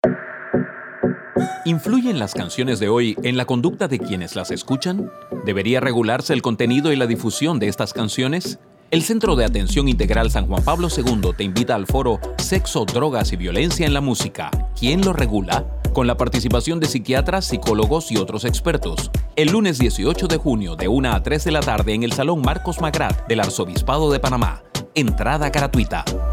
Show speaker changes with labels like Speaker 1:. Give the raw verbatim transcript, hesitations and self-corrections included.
Speaker 1: ¿Influyen las canciones de hoy en la conducta de quienes las escuchan? ¿Debería regularse el contenido y la difusión de estas canciones? El Centro de Atención Integral San Juan Pablo segundo te invita al foro Sexo, Drogas y Violencia en la Música. ¿Quién lo regula? Con la participación de psiquiatras, psicólogos y otros expertos. El lunes dieciocho de junio de una a tres de la tarde en el Salón Marcos Magrat del Arzobispado de Panamá. Entrada gratuita.